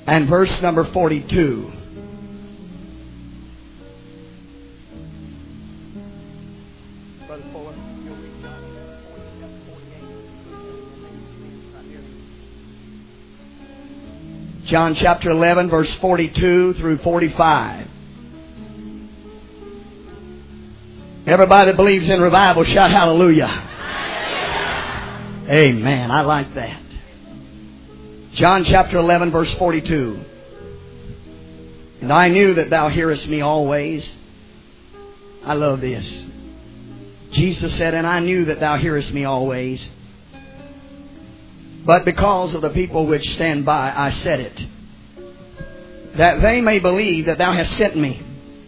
and verse number 42. Brother Fuller, you'll read John 47, 48. John chapter 11, verse 42 through 45. Everybody that believes in revival, shout hallelujah. Amen. I like that. John chapter 11, verse 42. And I knew that thou hearest me always. I love this. Jesus said, and I knew that thou hearest me always. But because of the people which stand by, I said it, that they may believe that thou hast sent me.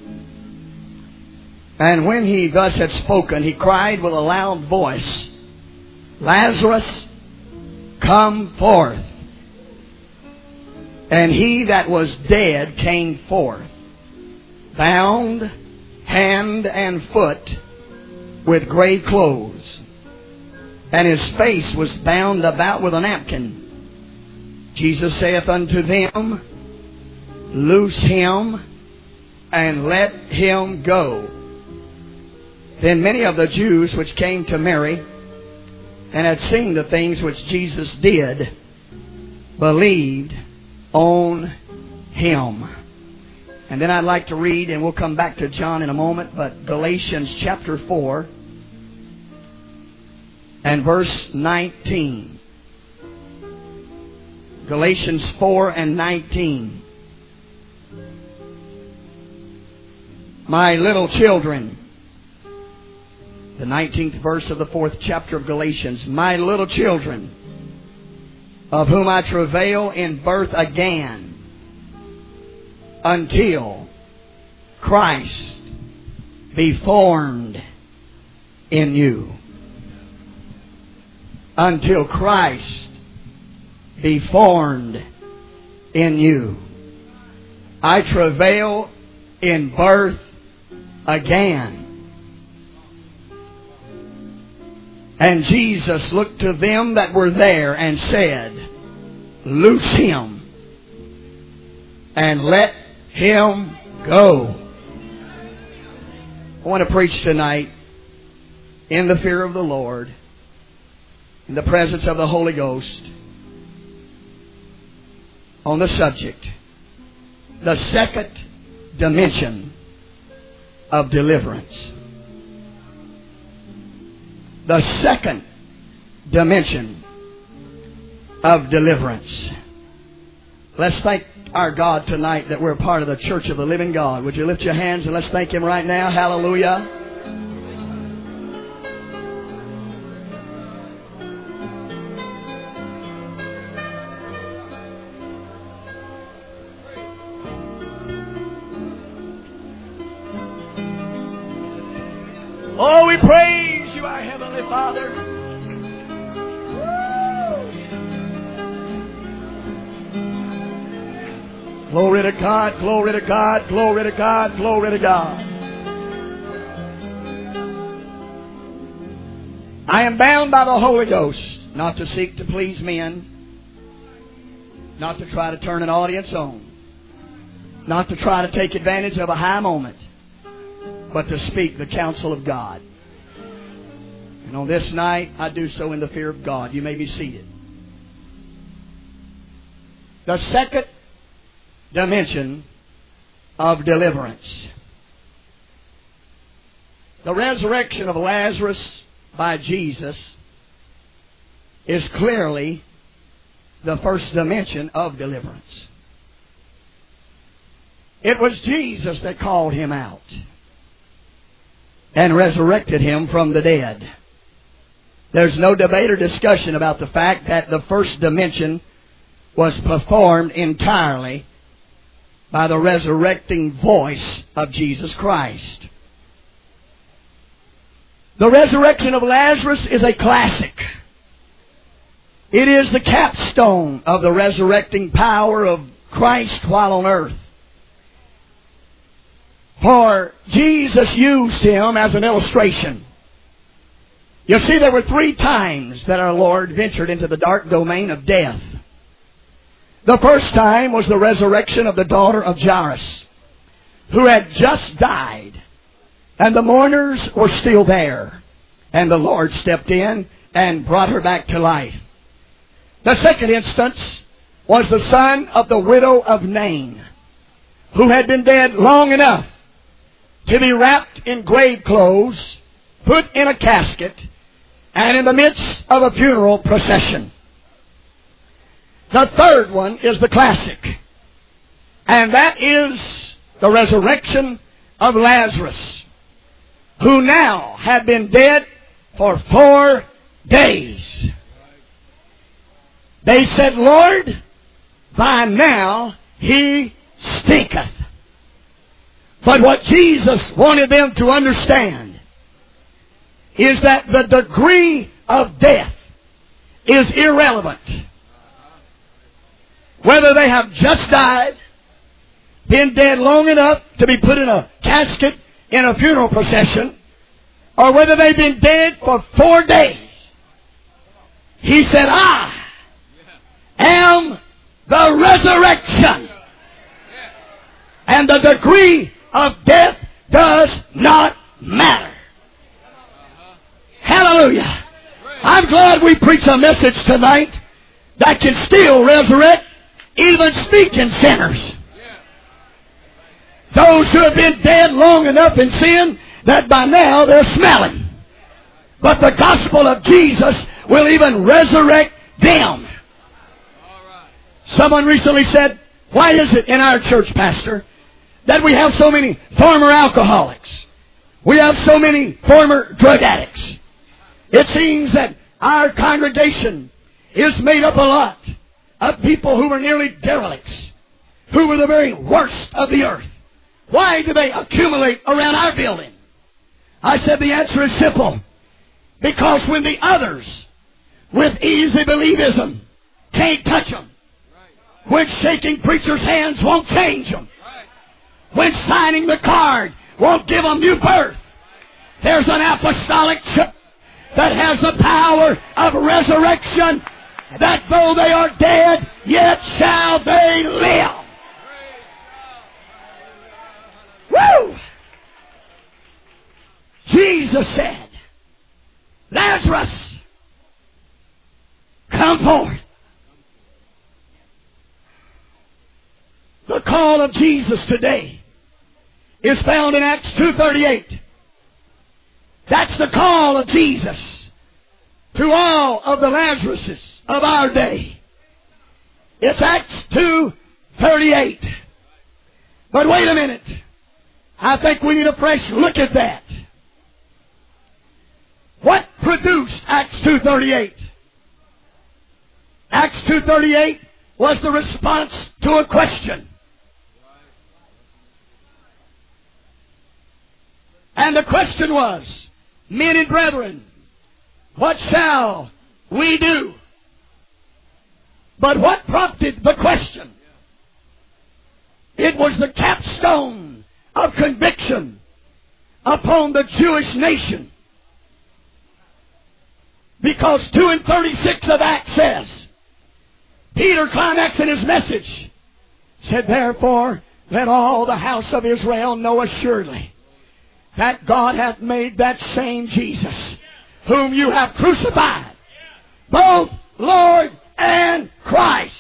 And when he thus had spoken, he cried with a loud voice, Lazarus, come forth. And he that was dead came forth, bound hand and foot with grave clothes, and his face was bound about with a napkin. Jesus saith unto them, Loose him, and let him go. Then many of the Jews which came to Mary, and had seen the things which Jesus did, believed on him. And then I'd like to read, and we'll come back to John in a moment, but Galatians chapter 4 and verse 19. Galatians 4 and 19. My little children, the 19th verse of the 4th chapter of Galatians. My little children, of whom I travail in birth again, until Christ be formed in you. Until Christ be formed in you. I travail in birth again. And Jesus looked to them that were there and said, Loose him, and let him go. I want to preach tonight in the fear of the Lord, in the presence of the Holy Ghost, on the subject, the second dimension of deliverance. The second dimension of deliverance. Let's thank our God tonight that we're part of the Church of the Living God. Would you lift your hands and let's thank Him right now? Hallelujah. Oh, we praise You, our Heavenly Father. Glory to God, glory to God, glory to God, glory to God. I am bound by the Holy Ghost not to seek to please men, not to try to turn an audience on, not to try to take advantage of a high moment, but to speak the counsel of God. And on this night, I do so in the fear of God. You may be seated. The second dimension of deliverance. The resurrection of Lazarus by Jesus is clearly the first dimension of deliverance. It was Jesus that called him out and resurrected him from the dead. There's no debate or discussion about the fact that the first dimension was performed entirely by the resurrecting voice of Jesus Christ. The resurrection of Lazarus is a classic. It is the capstone of the resurrecting power of Christ while on earth. For Jesus used him as an illustration. You see, there were 3 times that our Lord ventured into the dark domain of death. The first time was the resurrection of the daughter of Jairus, who had just died, and the mourners were still there, and the Lord stepped in and brought her back to life. The second instance was the son of the widow of Nain, who had been dead long enough to be wrapped in grave clothes, put in a casket, and in the midst of a funeral procession. The third one is the classic, and that is the resurrection of Lazarus, who now had been dead for 4 days. They said, Lord, by now he stinketh. But what Jesus wanted them to understand is that the degree of death is irrelevant. Whether they have just died, been dead long enough to be put in a casket in a funeral procession, or whether they've been dead for 4 days. He said, I am the resurrection. And the degree of death does not matter. Hallelujah. I'm glad we preach a message tonight that can still resurrect even speaking sinners. Those who have been dead long enough in sin that by now they're smelling. But the gospel of Jesus will even resurrect them. Someone recently said, why is it in our church, Pastor, that we have so many former alcoholics? We have so many former drug addicts. It seems that our congregation is made up a lot of people who were nearly derelicts, who were the very worst of the earth. Why do they accumulate around our building? I said the answer is simple. Because when the others, with easy believism, can't touch them, when shaking preachers' hands won't change them, when signing the card won't give them new birth, there's an apostolic church that has the power of resurrection, that though they are dead, yet shall they live. Woo! Jesus said, Lazarus, come forth. The call of Jesus today is found in Acts 2:38. That's the call of Jesus to all of the Lazaruses of our day. It's Acts 2:38. But wait a minute. I think we need a fresh look at that. What produced Acts 2:38? Acts 2:38 was the response to a question. And the question was, men and brethren, what shall we do? But what prompted the question? It was the capstone of conviction upon the Jewish nation. Because 2:36 of Acts says, Peter climaxed in his message, said, therefore, let all the house of Israel know assuredly that God hath made that same Jesus, whom you have crucified, both Lord and Christ.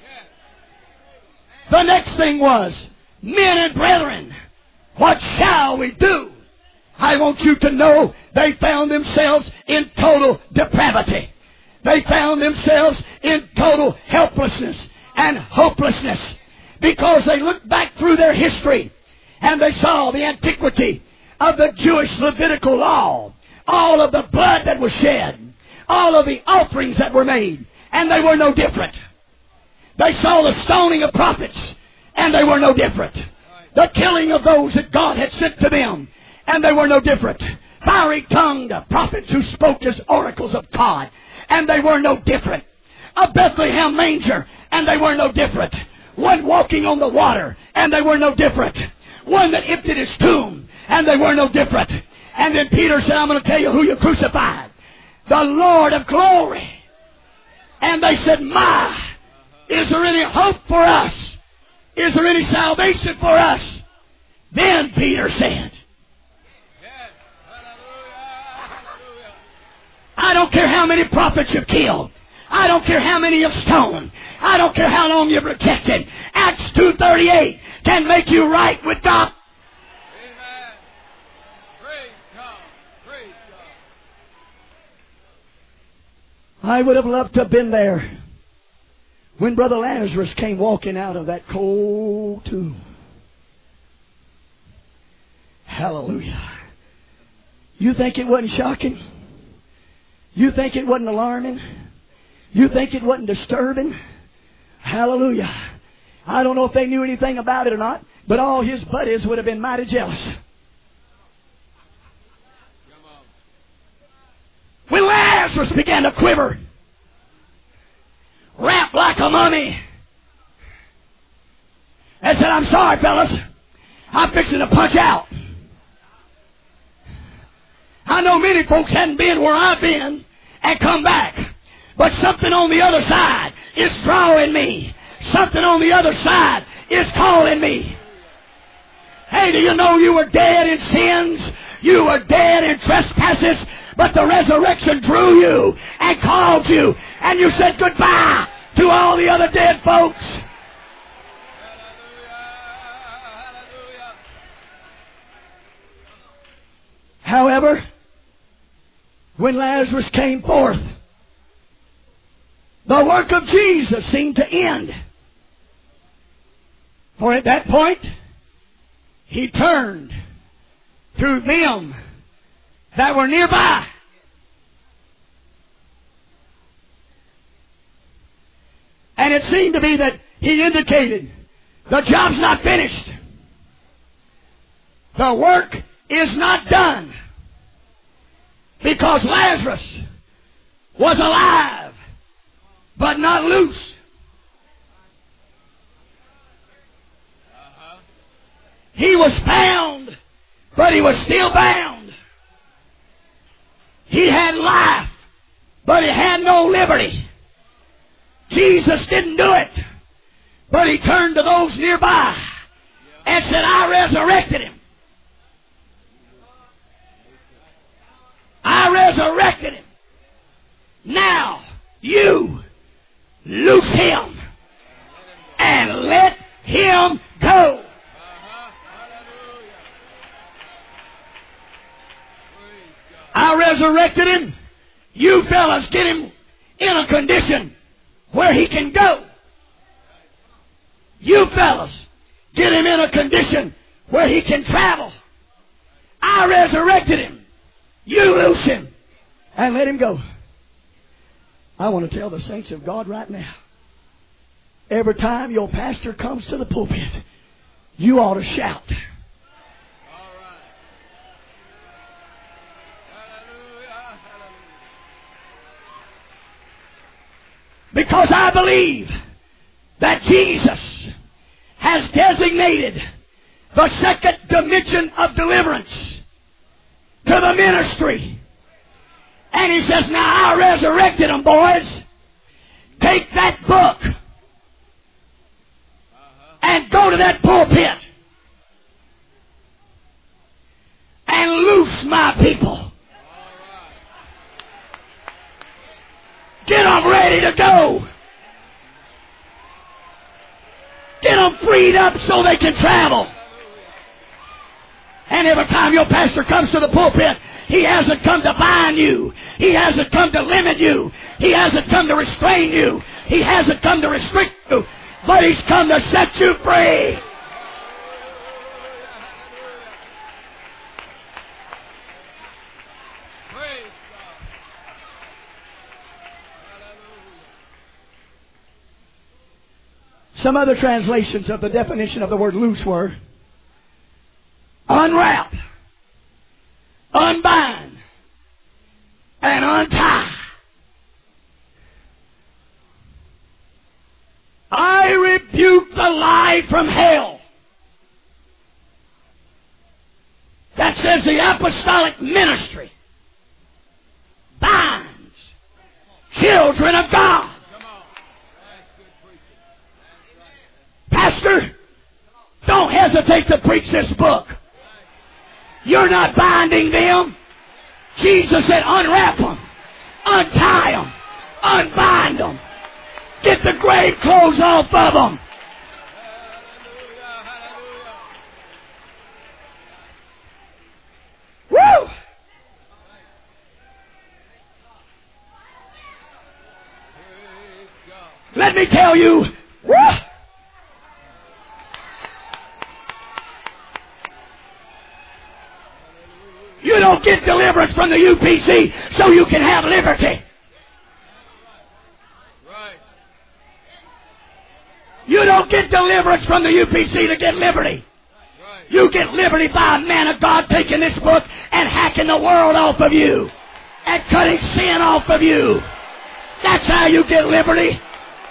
The next thing was, men and brethren, what shall we do? I want you to know they found themselves in total depravity. They found themselves in total helplessness and hopelessness because they looked back through their history and they saw the antiquity of the Jewish Levitical law, all of the blood that was shed, all of the offerings that were made, and they were no different. They saw the stoning of prophets, and they were no different. The killing of those that God had sent to them, and they were no different. Fiery-tongued prophets who spoke as oracles of God, and they were no different. A Bethlehem manger, and they were no different. One walking on the water, and they were no different. One that emptied his tomb, and they were no different. And then Peter said, I'm going to tell you who you crucified. The Lord of glory. And they said, my, Is there any hope for us? Is there any salvation for us? Then Peter said, I don't care how many prophets you've killed. I don't care how many you've stoned. I don't care how long you've rejected. Acts 2:38 can make you right with God. Amen. Praise God. Praise God. I would have loved to have been there when Brother Lazarus came walking out of that cold tomb. Hallelujah. You think it wasn't shocking? You think it wasn't alarming? You think it wasn't disturbing? Hallelujah. I don't know if they knew anything about it or not, but all his buddies would have been mighty jealous. When Lazarus began to quiver, wrapped like a mummy, and said, I'm sorry, fellas. I'm fixing to punch out. I know many folks hadn't been where I've been and come back. But something on the other side is drawing me. Something on the other side is calling me. Hey, do you know you were dead in sins? You were dead in trespasses, but the resurrection drew you and called you, and you said goodbye to all the other dead folks. However, when Lazarus came forth, the work of Jesus seemed to end. For at that point, he turned to them that were nearby. And it seemed to be that he indicated, the job's not finished. The work is not done. Because Lazarus was alive, but not loose. He was found, but he was still bound. He had life, but he had no liberty. Jesus didn't do it, but he turned to those nearby and said, I resurrected him. I resurrected him. Now, you loose him and let him go. I resurrected him. You fellas get him in a condition where he can go. You fellas get him in a condition where he can travel. I resurrected him. You loose him and let him go. I want to tell the saints of God right now, every time your pastor comes to the pulpit, you ought to shout. All right. Hallelujah. Hallelujah. Because I believe that Jesus has designated the second dimension of deliverance to the ministry. And he says, now I resurrected them, boys. Take that book and go to that pulpit and loose my people. Get them ready to go. Get them freed up so they can travel. And every time your pastor comes to the pulpit, he hasn't come to bind you. He hasn't come to limit you. He hasn't come to restrain you. He hasn't come to restrict you. But he's come to set you free. Praise God. Hallelujah. Some other translations of the definition of the word loose were unwrap, unbind, and untie. I rebuke the lie from hell that says the apostolic ministry binds children of God. Come on. That's good preaching. hesitate to preach this book. You're not binding them. Jesus said, unwrap them, untie them, unbind them. Get the grave clothes off of them. Woo! Let me tell you, woo! You don't get deliverance from the UPC so you can have liberty. You don't get deliverance from the UPC to get liberty. You get liberty by a man of God taking this book and hacking the world off of you and cutting sin off of you. That's how you get liberty.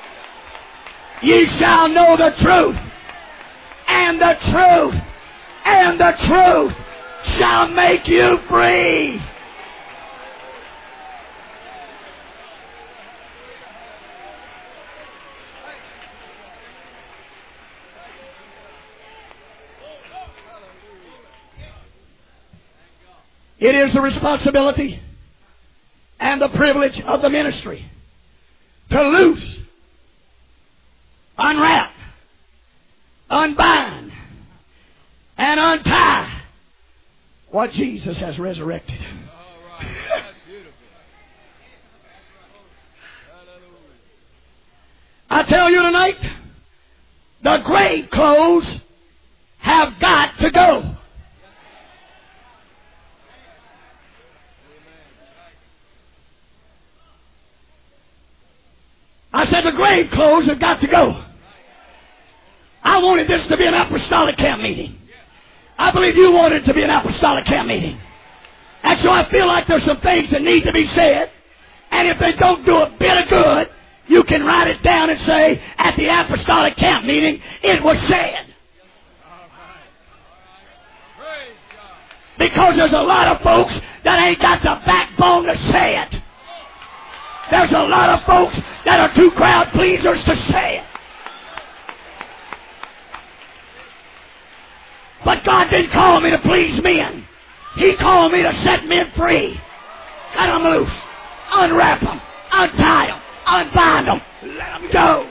Ye shall know the truth, and the truth, and the truth shall make you free. It is the responsibility and the privilege of the ministry to loose, unwrap, unbind, and untie what Jesus has resurrected. All right. That's beautiful. Hallelujah. I tell you tonight, the grave clothes have got to go. I said the grave clothes have got to go. I wanted this to be an apostolic camp meeting. I believe you want it to be an apostolic camp meeting. And so I feel like there's some things that need to be said. And if they don't do a bit of good, you can write it down and say, at the apostolic camp meeting, it was said. Because there's a lot of folks that ain't got the backbone to say it. There's a lot of folks that are too crowd pleasers to say it. But God didn't call me to please men. He called me to set men free. Cut them loose. Unwrap them. Untie them. Unbind them. Let them go.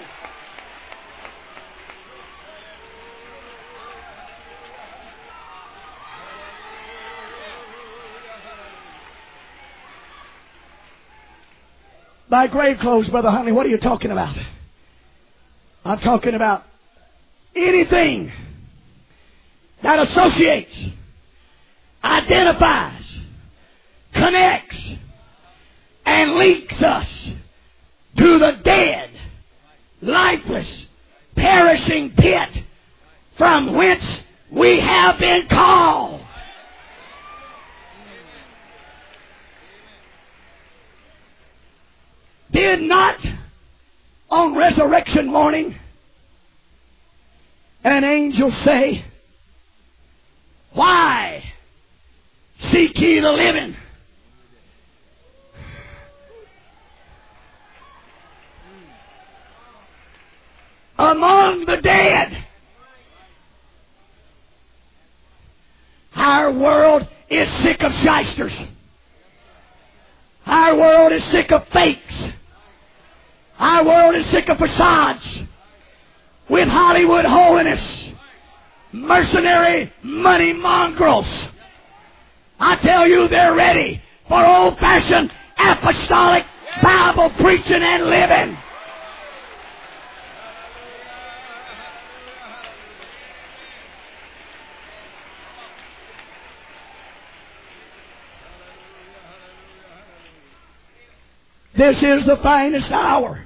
By grave clothes, Brother Huntley, what are you talking about? I'm talking about anything that associates, identifies, connects, and links us to the dead, lifeless, perishing pit from whence we have been called. Did not on resurrection morning an angel say, why seek ye the living among the dead? Our world is sick of shysters. Our world is sick of fakes. Our world is sick of facades with Hollywood holiness, mercenary money mongrels. I tell you, they're ready for old-fashioned apostolic Bible preaching and living. This is the finest hour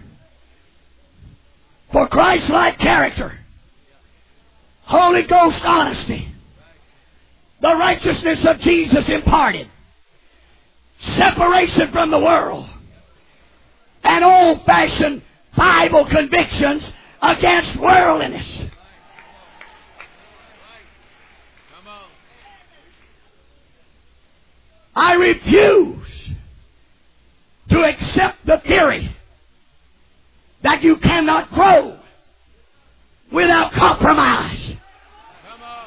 for Christ-like character, Holy Ghost honesty, the righteousness of Jesus imparted, separation from the world, and old-fashioned Bible convictions against worldliness. I refuse to accept the theory that you cannot grow without compromise.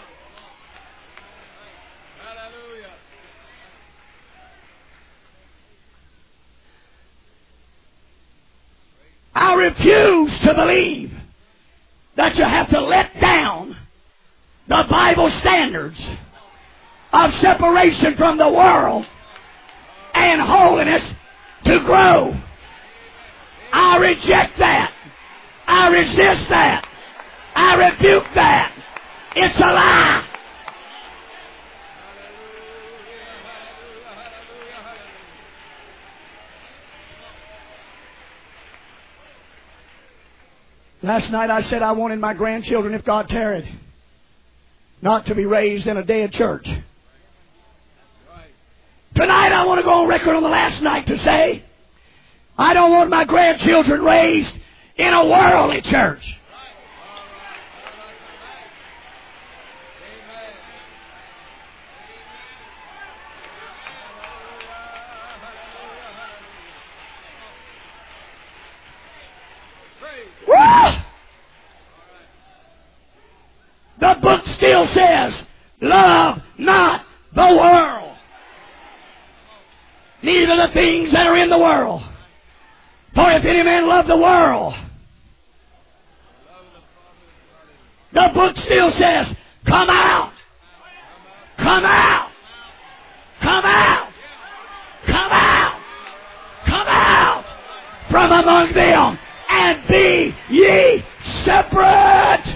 refuse to believe that you have to let down the Bible standards of separation from the world and holiness to grow. I reject that. I resist that. I rebuke that. It's a lie. Last night I said I wanted my grandchildren, if God tarried, not to be raised in a dead church. Tonight I want to go on record on the last night to say, I don't want my grandchildren raised in a worldly church. The book still says, love not the world, neither the things that are in the world. For if any man love the world, the book still says, come out, come out, come out, come out, come out from among them, and be ye separate.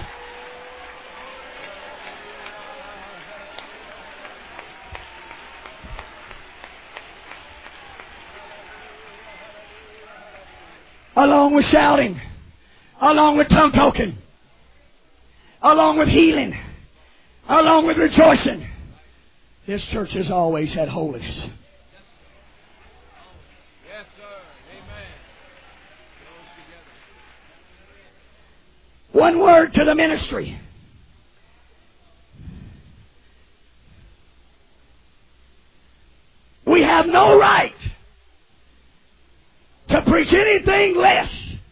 Along with shouting, along with tongue talking, along with healing, along with rejoicing, this church has always had holiness. Yes, sir. Amen. One word to the ministry. We have no right to preach anything less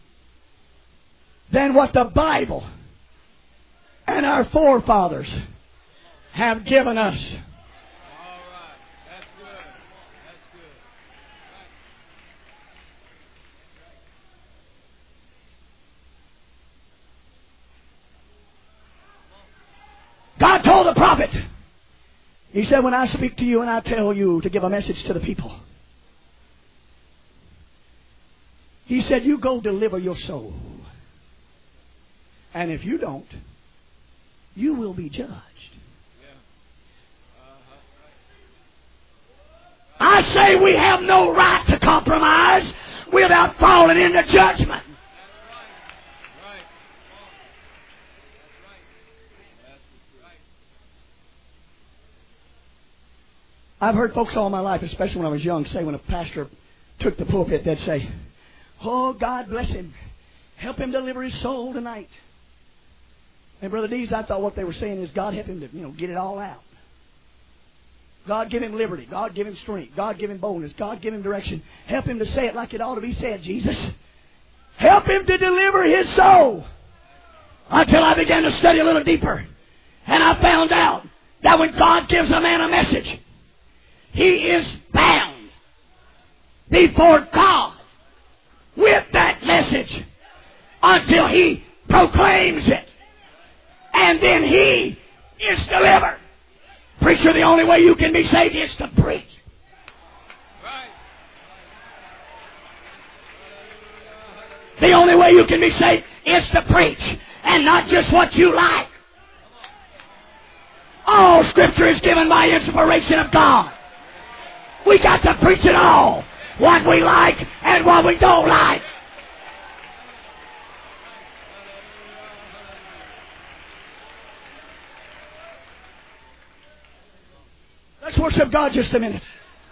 than what the Bible and our forefathers have given us. All right. That's good. That's good. God told the prophet, He said, when I speak to you and I tell you to give a message to the people, He said, you go deliver your soul. And if you don't, you will be judged. I say we have no right to compromise without falling into judgment. I've heard folks all my life, especially when I was young, say when a pastor took the pulpit, they'd say, oh, God bless him. Help him deliver his soul tonight. And Brother Dees, I thought what they were saying is God help him to, get it all out. God give him liberty. God give him strength. God give him boldness. God give him direction. Help him to say it like it ought to be said, Jesus. Help him to deliver his soul. Until I began to study a little deeper. And I found out that when God gives a man a message, he is bound before God with that message until he proclaims it. And then he is delivered. Preacher, the only way you can be saved is to preach. Right. The only way you can be saved is to preach, and not just what you like. All Scripture is given by inspiration of God. We got to preach it all. What we like and what we don't like. Let's worship God just a minute.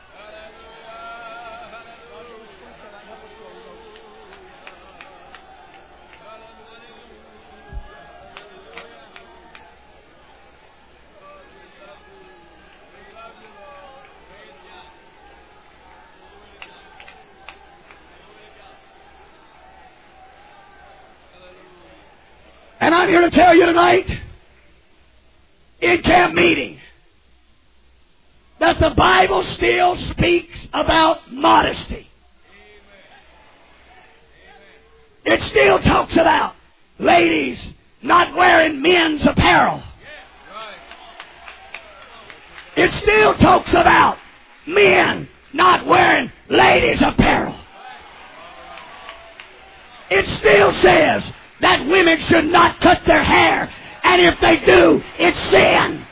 And I'm here to tell you tonight, in camp meeting, that the Bible still speaks about modesty. It still talks about ladies not wearing men's apparel. It still talks about men not wearing ladies' apparel. It still says that women should not cut their hair, and if they do, it's sin.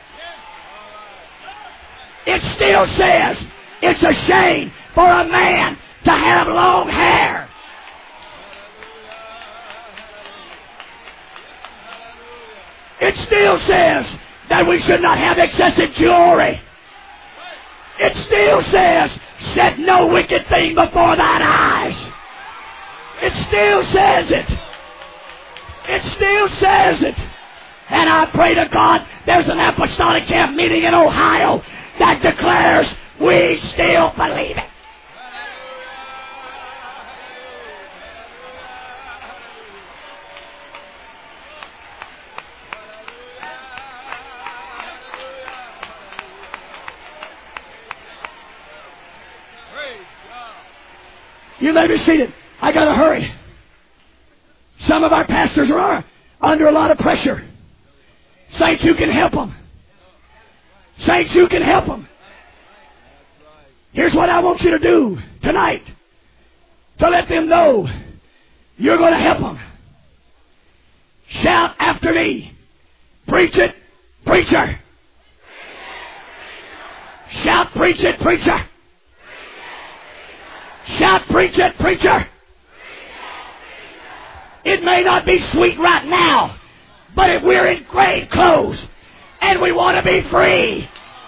It still says it's a shame for a man to have long hair. It still says that we should not have excessive jewelry. It still says, set no wicked thing before thine eyes. It still says it. It still says it. And I pray to God there's an apostolic camp meeting in Ohio that declares we still believe it. You may be seated. I got to hurry. Some of our pastors are under a lot of pressure. Saints, you can help them. Saints, you can help them. Here's what I want you to do tonight to let them know you're going to help them. Shout after me. Preach it, preacher. Shout, preach it, preacher. Shout, preach it, preacher. It may not be sweet right now, but if we're in grave clothes and we want to be free,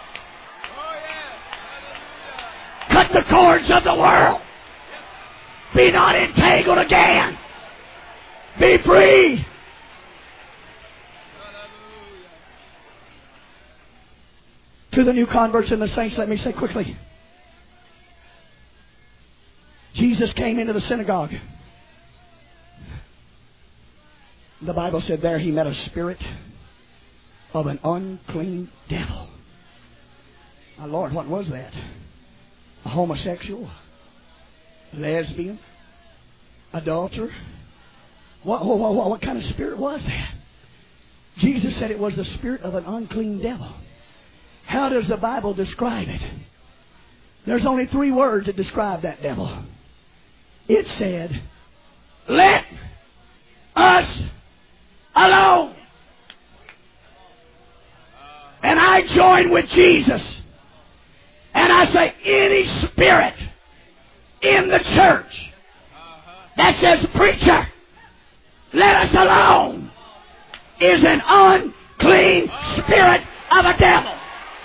cut the cords of the world. Be not entangled again. Be free. To the new converts and the saints, let me say quickly. Jesus came into the synagogue. The Bible said there he met a spirit of an unclean devil. My Lord, what was that? A homosexual? Lesbian? Adulterer? What kind of spirit was that? Jesus said it was the spirit of an unclean devil. How does the Bible describe it? There's only 3 words that describe that devil. It said, let us alone. And I join with Jesus. And I say, any spirit in the church that says, preacher, let us alone, is an unclean spirit of a devil.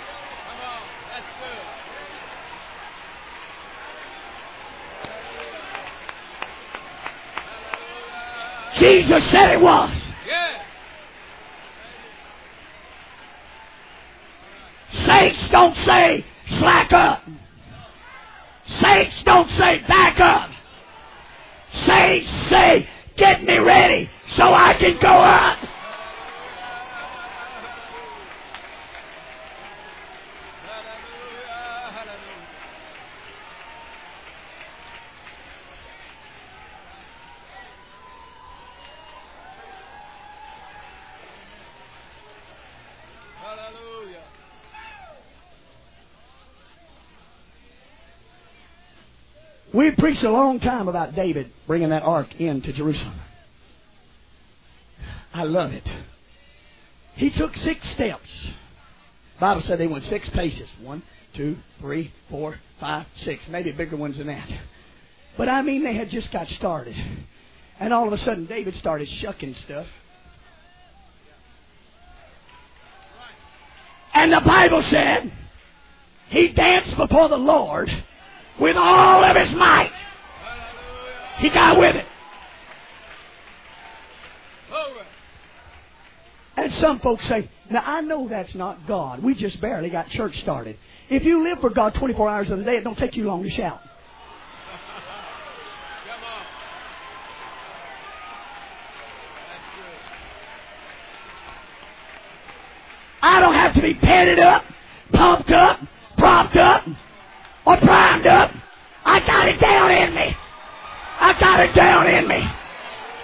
Jesus said it was. Saints don't say slack up. Saints don't say back up. Saints say get me ready so I can go up. We preached a long time about David bringing that ark into Jerusalem. I love it. He took 6 steps. The Bible said they went 6 paces. 1, 2, 3, 4, 5, 6. Maybe bigger ones than that. But I mean, they had just got started. And all of a sudden, David started shucking stuff. And the Bible said he danced before the Lord with all of his might. He got with it. And some folks say, now I know that's not God. We just barely got church started. If you live for God 24 hours of the day, it don't take you long to shout. I don't have to be padded up, pumped up, propped up, or primed up. I got it down in me. I got it down in me.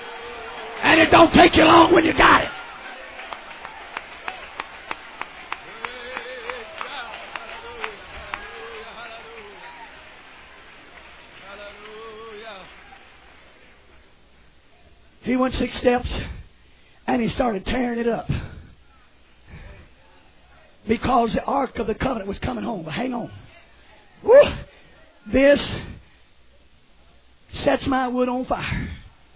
And it don't take you long when you got it. He went 6 steps and he started tearing it up. Because the Ark of the Covenant was coming home. But hang on. Woo! This sets my wood on fire.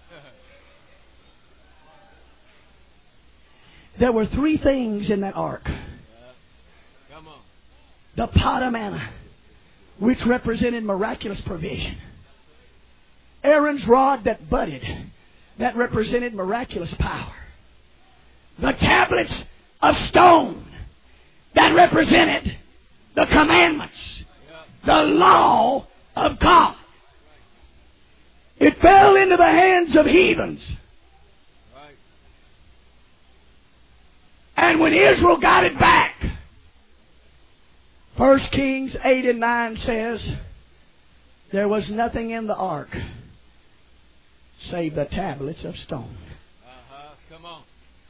There were 3 things in that ark. Come on. The pot of manna, which represented miraculous provision. Aaron's rod that budded, that represented miraculous power. The tablets of stone, that represented the commandments, the law of God. It fell into the hands of heathens. Right. And when Israel got it back, 1 Kings 8 and 9 says, there was nothing in the ark save the tablets of stone. Come on.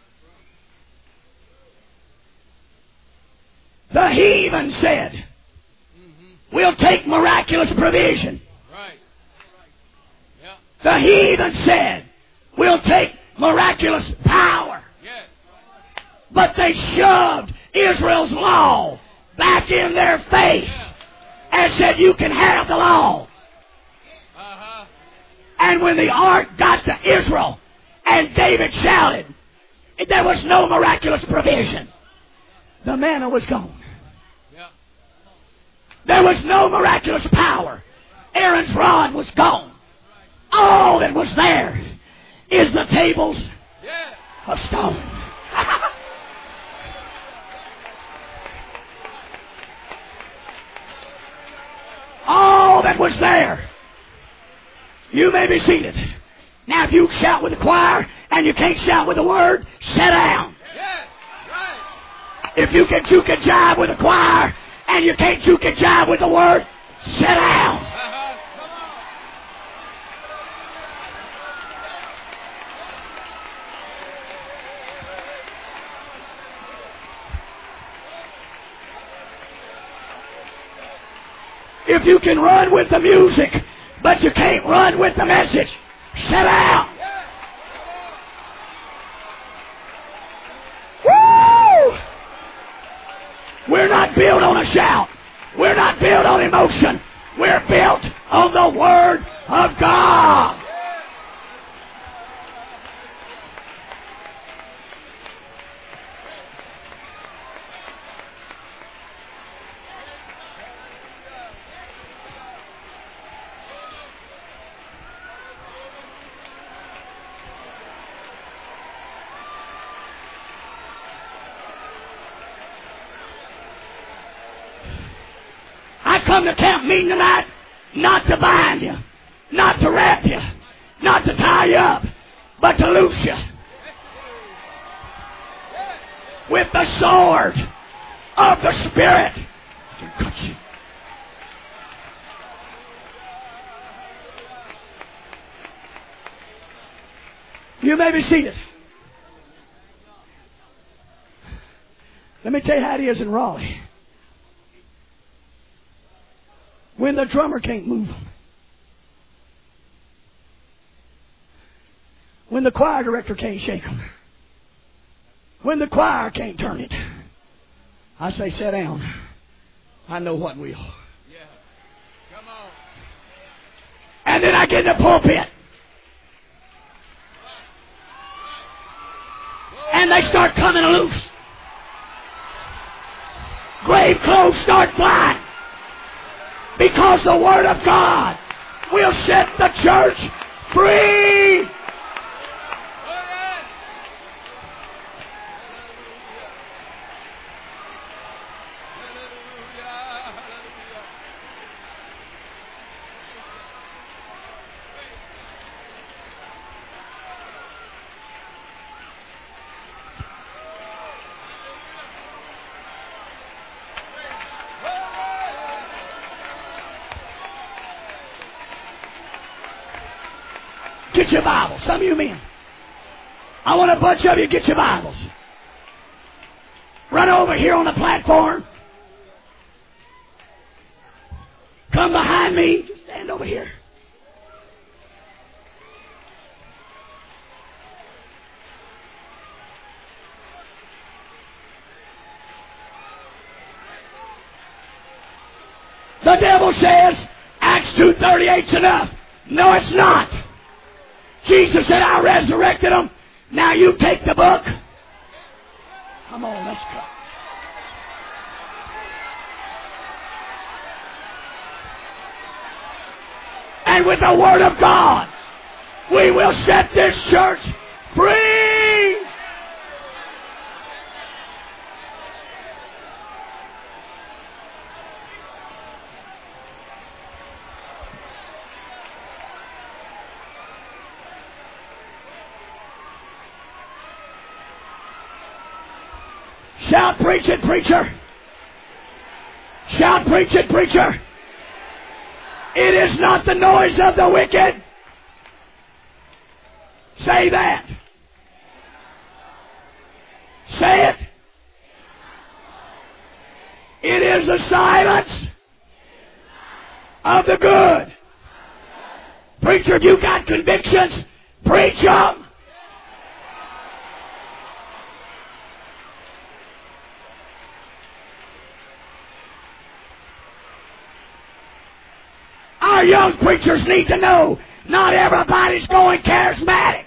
The heathen said, we'll take miraculous provision. Right. Yeah. The heathen said, we'll take miraculous power. Yes. But they shoved Israel's law back in their face and said, you can have the law. And when the ark got to Israel and David shouted, there was no miraculous provision. The manna was gone. Yeah. There was no miraculous power. Aaron's rod was gone. All that was there is the tables of stone. All that was there. You may be seated. Now, if you shout with the choir and you can't shout with the word, sit down. Yes. Right. If you can juke and jive with the choir and you can't juke and jive with the word, sit down. Come on. If you can run with the music, but you can't run with the message, sit down. Woo! We're not built on a shout. We're not built on emotion. We're built on the Word of God. I come to camp meeting tonight not to bind you, not to wrap you, not to tie you up, but to loose you with the sword of the Spirit. I can cut you. You may be seated. Let me tell you how it is in Raleigh. When the drummer can't move them. When the choir director can't shake them. When the choir can't turn it. I say, sit down. I know what will. Yeah. Come on. And then I get in the pulpit. And they start coming loose. Grave clothes start flying. Because the Word of God will set the church free. Get your Bible. Some of you men. I want a bunch of you to get your Bibles. Run over here on the platform. Come behind me. Just stand over here. The devil says Acts 2:38's enough. No, it's not. Jesus said, I resurrected them. Now you take the book. Come on, let's go. And with the Word of God, we will set this church free. Shout, preach it, preacher. Shout, preach it, preacher. It is not the noise of the wicked. Say that. Say it. It is the silence of the good. Preacher, if you got convictions, preach them. Our young preachers need to know not everybody's going charismatic.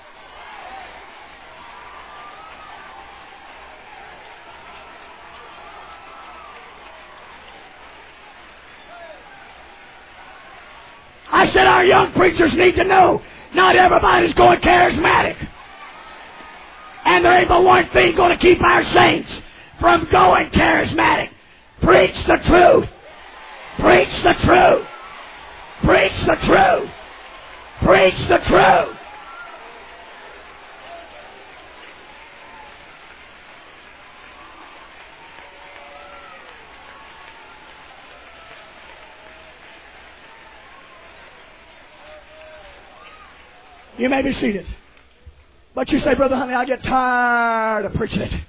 I said our young preachers need to know not everybody's going charismatic. And there ain't but one thing going to keep our saints from going charismatic. Preach the truth. Preach the truth. Preach the truth. Preach the truth. You may be seated. But you say, Brother Honey, I get tired of preaching it.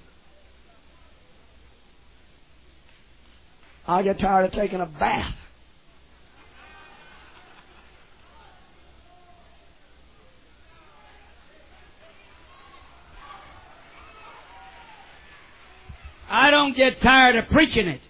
I get tired of taking a bath. I don't get tired of preaching it.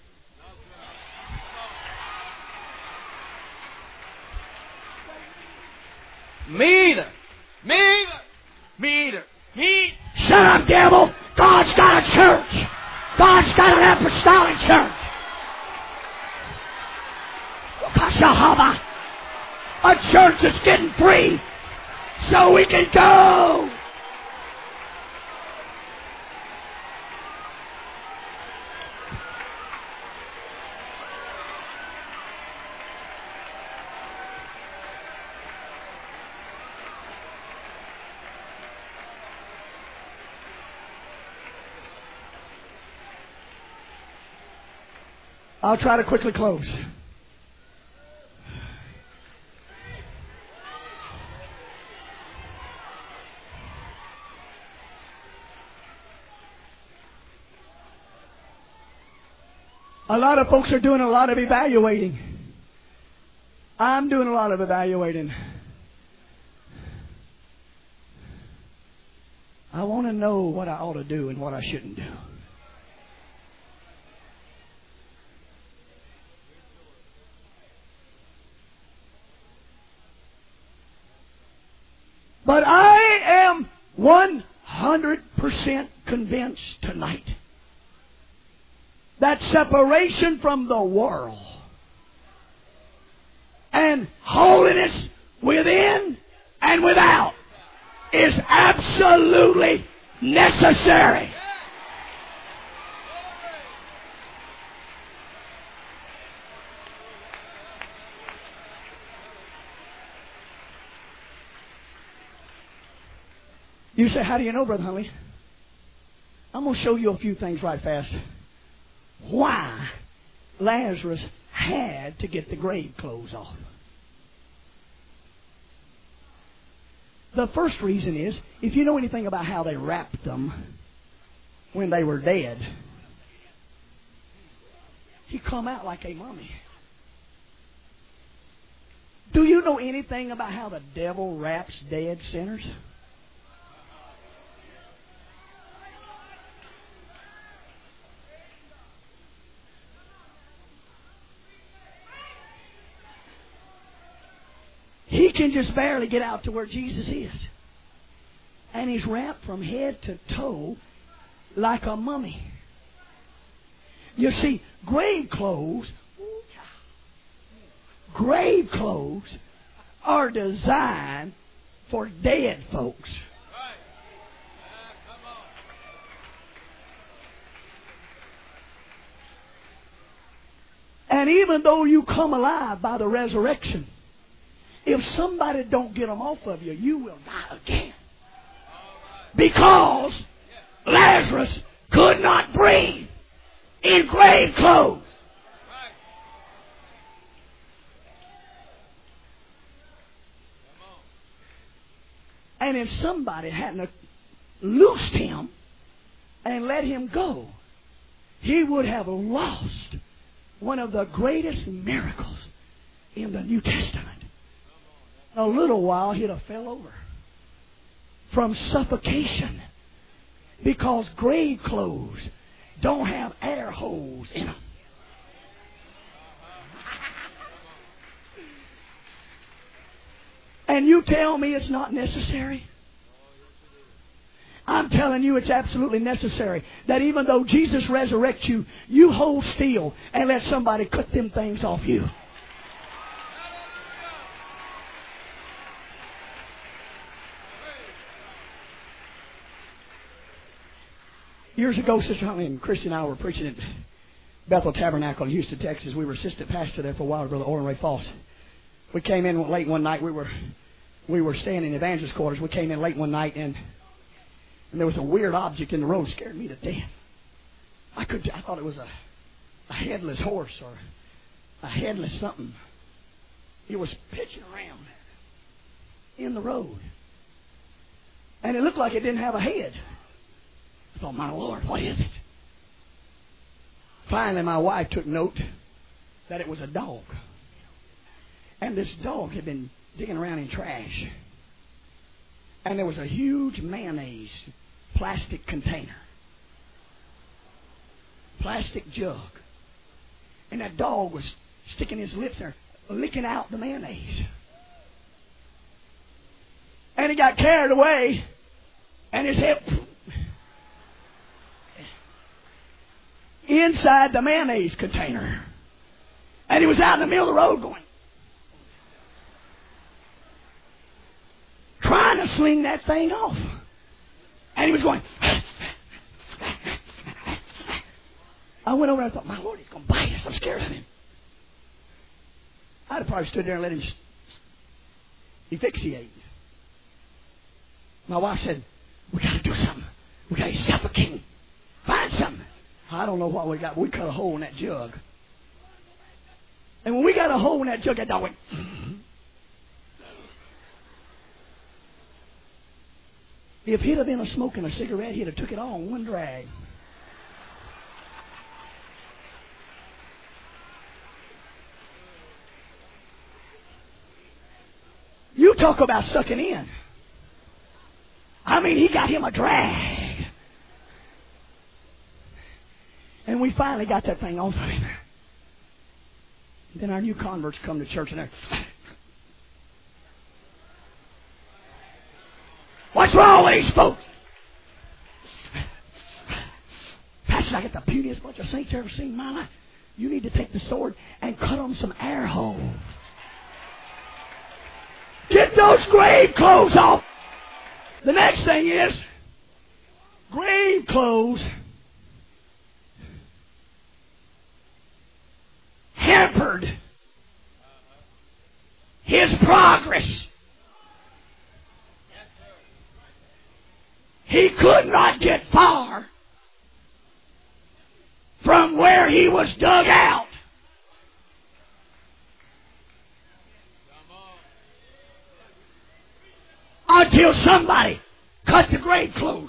Me either. Me either. Me either. Me. Shut up, devil. God's got a church. God's got an apostolic church. A church that's getting free so we can go. I'll try to quickly close. A lot of folks are doing a lot of evaluating. I'm doing a lot of evaluating. I want to know what I ought to do and what I shouldn't do. But I am 100% convinced tonight that separation from the world and holiness within and without is absolutely necessary. You say, how do you know, Brother Huntley? I'm going to show you a few things right fast. Why Lazarus had to get the grave clothes off. The first reason is, if you know anything about how they wrapped them when they were dead, he come out like a mummy. Do you know anything about how the devil wraps dead sinners? He can just barely get out to where Jesus is. And he's wrapped from head to toe like a mummy. You see, grave clothes are designed for dead folks. And even though you come alive by the resurrection, if somebody don't get them off of you, you will die again. Because Lazarus could not breathe in grave clothes. And if somebody hadn't loosed him and let him go, he would have lost one of the greatest miracles in the New Testament. In a little while, he'd have fell over from suffocation, because grave clothes don't have air holes in them. And you tell me it's not necessary? I'm telling you it's absolutely necessary that even though Jesus resurrects you, you hold still and let somebody cut them things off you. Years ago, Sister Huntley and Christy and I were preaching at Bethel Tabernacle in Houston, Texas. We were assistant pastor there for a while, Brother Orrin Ray Foss. We came in late one night. We were staying in evangelist quarters. We came in late one night, and there was a weird object in the road. It scared me to death. I thought it was a headless horse or a headless something. It was pitching around in the road, and it looked like it didn't have a head. I thought, my Lord, what is it? Finally, my wife took note that it was a dog. And this dog had been digging around in trash. And there was a huge mayonnaise plastic container. Plastic jug. And that dog was sticking his lips there, licking out the mayonnaise. And he got carried away, and his head inside the mayonnaise container. And he was out in the middle of the road going, trying to sling that thing off. And he was going. I went over and I thought, my Lord, he's going to bite us. I'm scared of him. I'd have probably stood there and let him asphyxiate. My wife said, we got to do something. We got to suffocate. Find something. I don't know what we got, but we cut a hole in that jug. And when we got a hole in that jug, that dog went. If he'd have been smoking a cigarette, he'd have took it all in one drag. You talk about sucking in. I mean, he got him a drag. And we finally got that thing off of him. Then our new converts come to church and they're, what's wrong with these folks? Pastor, I got the puniest bunch of saints I've ever seen in my life. You need to take the sword and cut them some air holes. Get those grave clothes off. The next thing is, grave clothes hampered his progress. He could not get far from where he was dug out. A until somebody cut the grave clothes.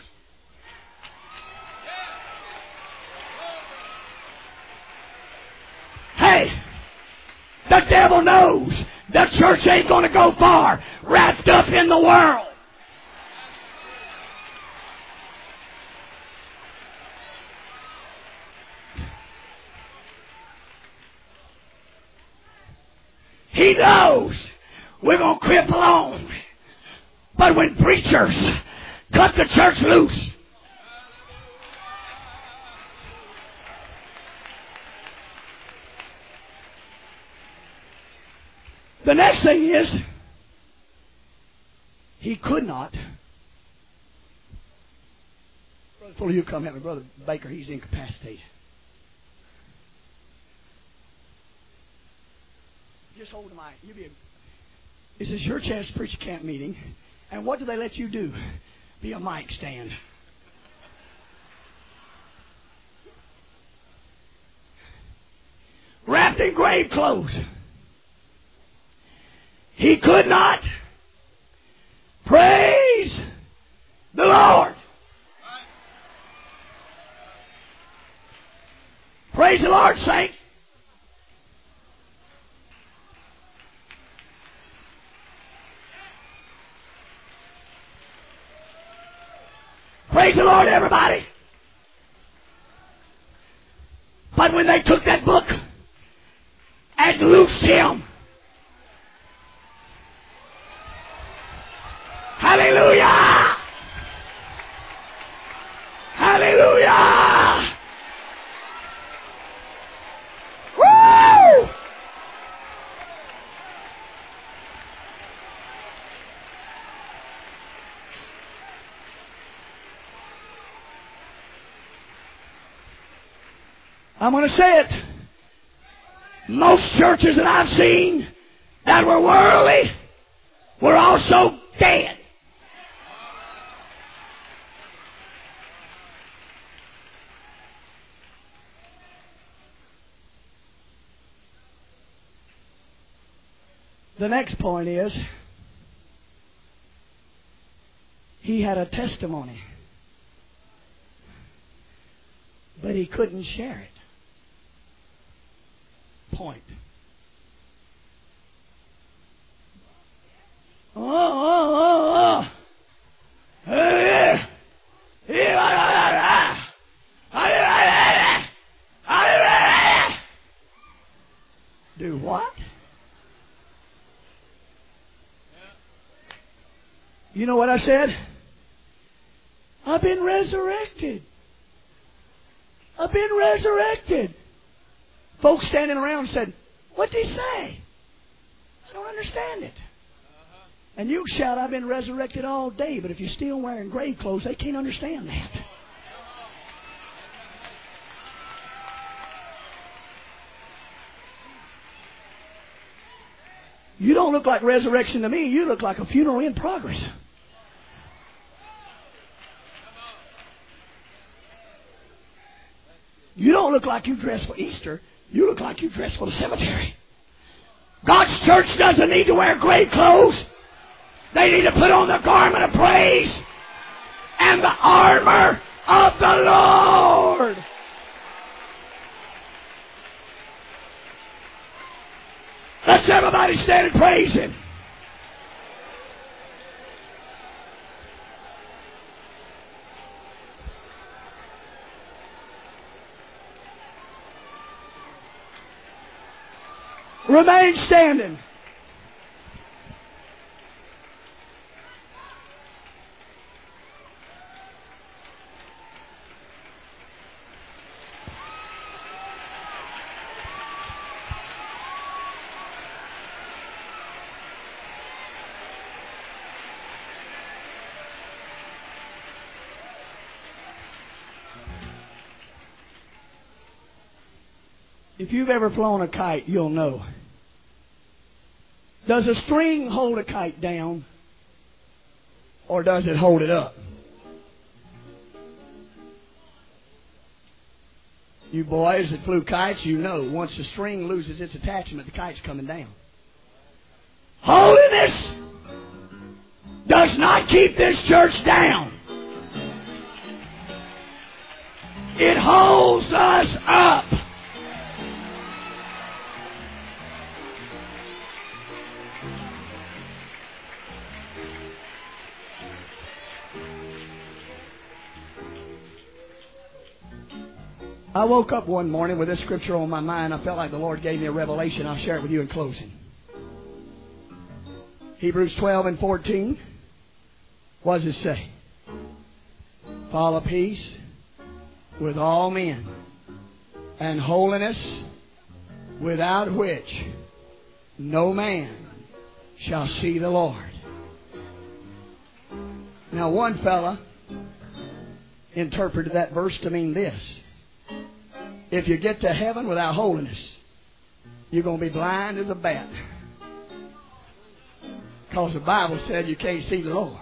Hey, the devil knows the church ain't going to go far wrapped up in the world. He knows we're going to cripple on. But when preachers cut the church loose, the next thing is, he could not. Brother Fuller, you come help me. Brother Baker, he's incapacitated. Just hold the mic. This is your chance to preach a camp meeting. And what do they let you do? Be a mic stand. Wrapped in grave clothes. He could not praise the Lord. Praise the Lord, saints. Praise the Lord, everybody. But when they took that book and loosed him, hallelujah! Hallelujah! Woo! I'm going to say it. Most churches that I've seen that were worldly were also dead. The next point is, he had a testimony, but he couldn't share it. Point. Do what? You know what I said? I've been resurrected. I've been resurrected. Folks standing around said, what did he say? I don't understand it. And you shout, I've been resurrected all day, but if you're still wearing grave clothes, they can't understand that. You don't look like resurrection to me. You look like a funeral in progress. You don't look like you dressed for Easter. You look like you dressed for the cemetery. God's church doesn't need to wear grave clothes. They need to put on the garment of praise and the armor of the Lord. Let's everybody stand and praise Him. Remain standing. If you've ever flown a kite, you'll know. Does a string hold a kite down, or does it hold it up? You boys that flew kites, you know once the string loses its attachment, the kite's coming down. Holiness does not keep this church down. It holds us up. I woke up one morning with this scripture on my mind. I felt like the Lord gave me a revelation. I'll share it with you in closing. Hebrews 12 and 14. What does it say? Follow peace with all men and holiness, without which no man shall see the Lord. Now one fella interpreted that verse to mean this. If you get to heaven without holiness, you're going to be blind as a bat. Because the Bible said you can't see the Lord.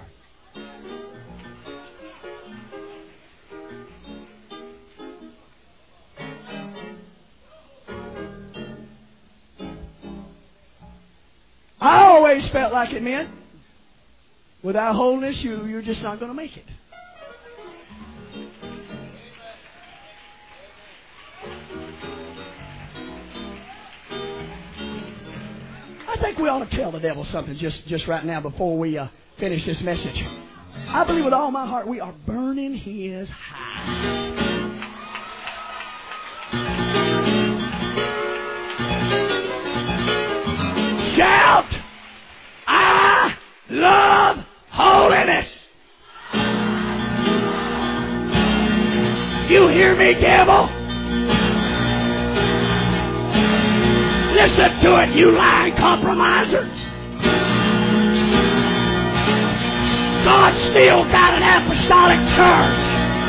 I always felt like it meant without holiness, you're just not going to make it. I think we ought to tell the devil something just right now before we finish this message. I believe with all my heart we are burning his high. Shout, I love holiness. You hear me, devil? Listen to it, you lying compromiser. God still got an apostolic church.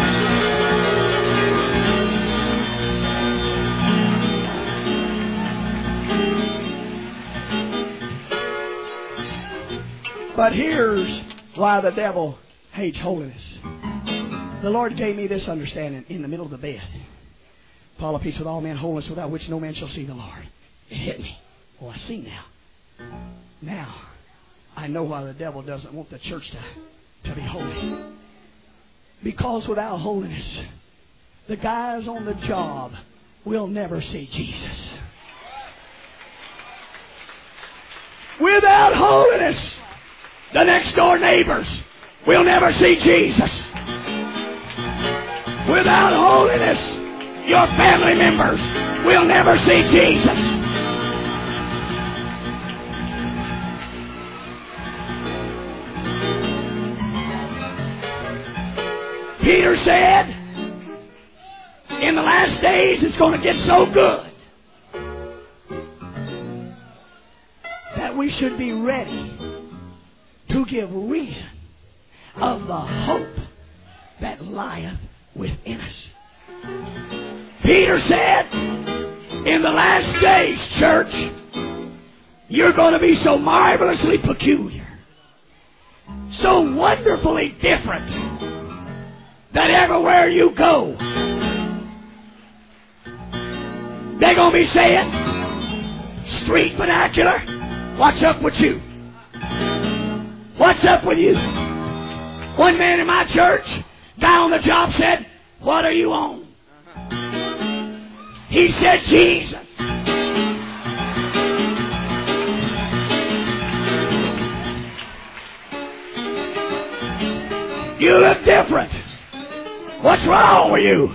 But here's why the devil hates holiness. The Lord gave me this understanding in the middle of the bed. Follow peace with all men, holiness without which no man shall see the Lord. It hit me. Oh, I see now. Now, I know why the devil doesn't want the church to be holy. Because without holiness, the guys on the job will never see Jesus. Without holiness, the next door neighbors will never see Jesus. Without holiness, your family members will never see Jesus. Peter said, in the last days it's going to get so good that we should be ready to give reason of the hope that lieth within us. Peter said, in the last days, church, you're going to be so marvelously peculiar, so wonderfully different, that everywhere you go, they're going to be saying, street vernacular, what's up with you? What's up with you? One man in my church, guy on the job said, what are you on? He said, Jesus. You look different. What's wrong with you?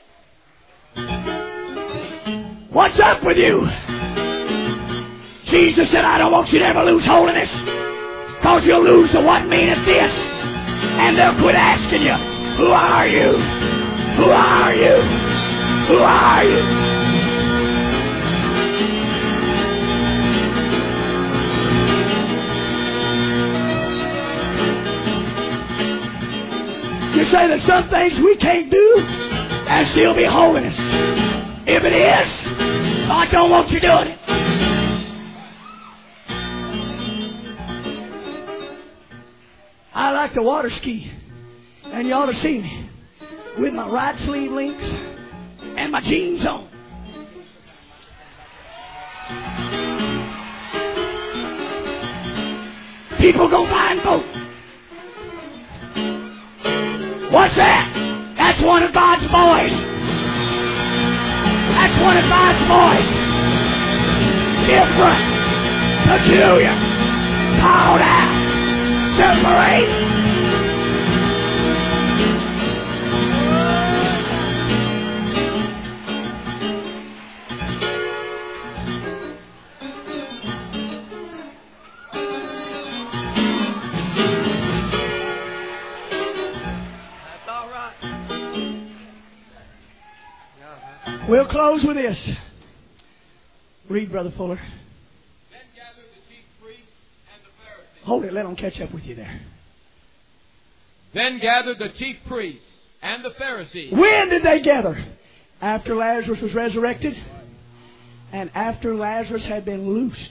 What's up with you? Jesus said, I don't want you to ever lose holiness, because you'll lose the what meaneth this. And they'll quit asking you, who are you? Who are you? Who are you? You say there's some things we can't do and still be holiness. If it is, God don't want you doing it. I like to water ski, and you ought to see me with my right sleeve links and my jeans on. People go by and vote. What's that? That's one of God's boys. That's one of God's boys. Different, peculiar, called out, separate. We'll close with this. Read, Brother Fuller. Then gathered the chief priests and the Pharisees. Hold it, let them catch up with you there. Then gathered the chief priests and the Pharisees. When did they gather? After Lazarus was resurrected and after Lazarus had been loosed.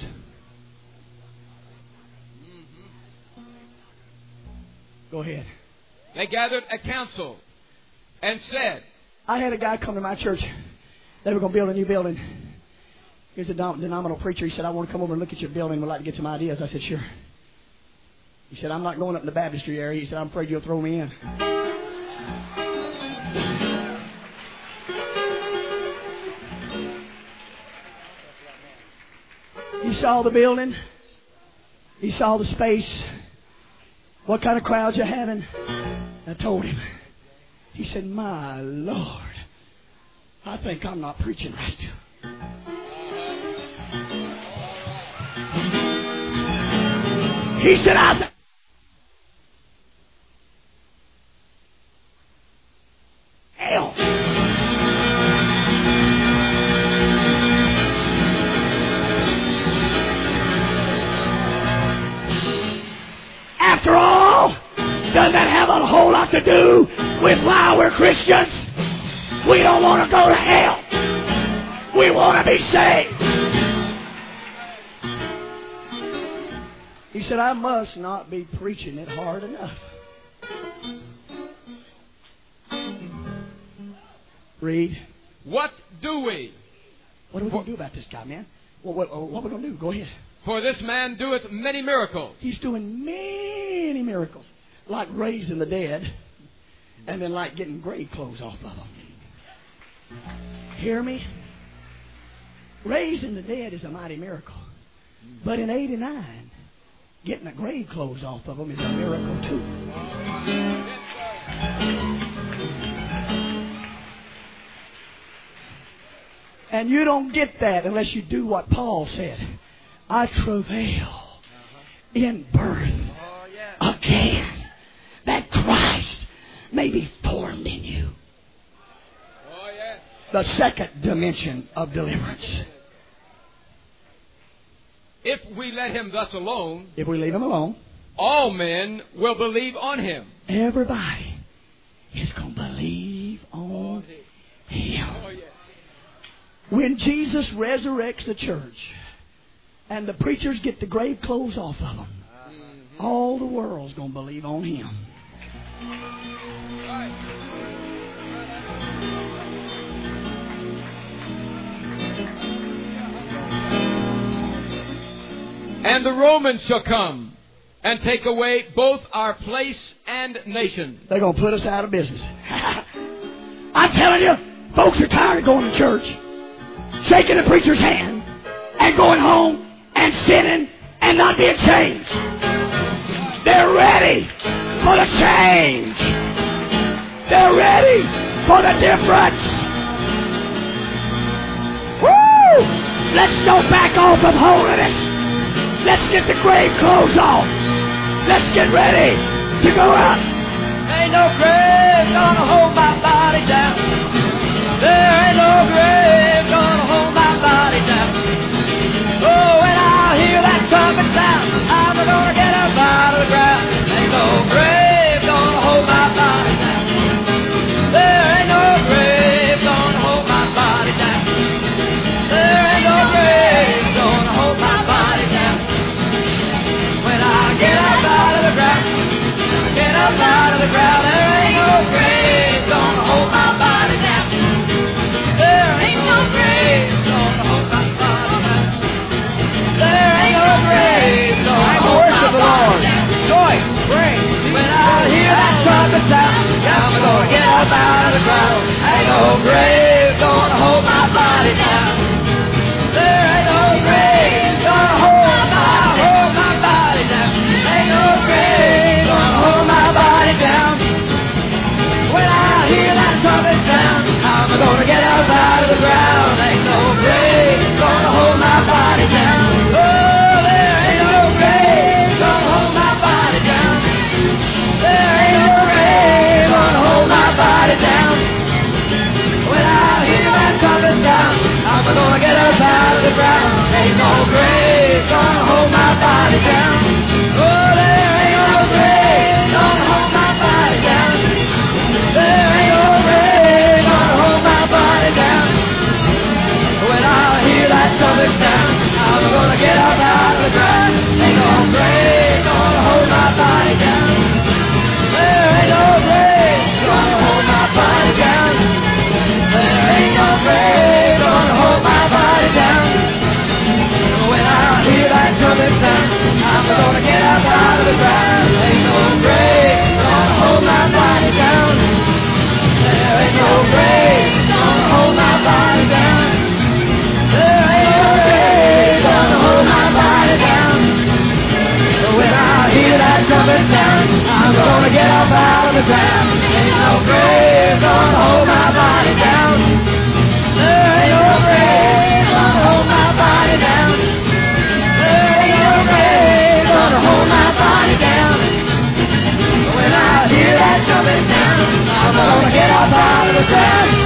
Go ahead. They gathered a council and said, I had a guy come to my church. They were going to build a new building. He was a denominational preacher. He said, I want to come over and look at your building. We'd like to get some ideas. I said, sure. He said, I'm not going up in the baptistry area. He said, I'm afraid you'll throw me in. He saw the building. He saw the space. What kind of crowds you're having? I told him. He said, my Lord, I think I'm not preaching right. He said, hell. After all, does that have a whole lot to do with why we're Christians? We don't want to go to hell. We want to be saved. He said, I must not be preaching it hard enough. Read. What do we? What are we going to do about this guy, man? What are we going to do? Go ahead. For this man doeth many miracles. He's doing many miracles. Like raising the dead. And then like getting grave clothes off of them. Hear me? Raising the dead is a mighty miracle. But in 89, getting the grave clothes off of them is a miracle too. And you don't get that unless you do what Paul said. I travail in birth again, that Christ may be formed in you. The second dimension of deliverance. If we let him thus alone, if we leave him alone, all men will believe on him. Everybody is going to believe on him. When Jesus resurrects the church and the preachers get the grave clothes off of them, all the world's going to believe on him. And the Romans shall come and take away both our place and nation. They're going to put us out of business. I'm telling you, folks are tired of going to church, shaking the preacher's hand, and going home and sinning and not being changed. They're ready for the change. They're ready for the difference. Woo! Let's go back off of holiness. Let's get the grave clothes off. Let's get ready to go out. Ain't no grave gonna hold my body down. There ain't no grave gonna hold my body down. Oh, when I hear that trumpet sound, I'm gonna get up out of the ground. Ain't no grave gonna hold my body down. There ain't no grave gonna hold my body down. There ain't no grave gonna hold my body down. When I get up out of the ground, get up out of the ground, there ain't no grave gonna hold my body down. There ain't no grave up out of the ground. Ain't no grave gonna hold my body down. There ain't no grave gonna hold my body down. Ain't no grave gonna hold my body down. When I hear that trumpet sound, I'm gonna get up out of the ground. Ain't no grave gonna hold my body down. Oh, there ain't no grave gonna hold my body down. There ain't no grave gonna hold my body down. When I hear that trumpet sound, I'm gonna get up out of the ground. Ain't no grave gonna hold my body down. Oh, there ain't no grave gonna hold my body down. There ain't no grave gonna hold my body down. When I hear that trumpet sound, I'm gonna get up out of the ground. Ain't no grave gonna hold my body down. There ain't no grave gonna hold my body down. There ain't no grave gonna hold my body down. When I hear that trumpet sound, I'm gonna get up out of the ground. Ain't no grave gonna hold my body down. There ain't no grave gonna hold my body down. There ain't no grave gonna hold my body down. When I hear that trumpet sound, I'm gonna get up out of the ground. Ain't no grave gonna hold my body down. There ain't no grave gonna hold my body down. There ain't no grave gonna hold my body down. When I hear that trumpet sound, I'm gonna get up out of the ground.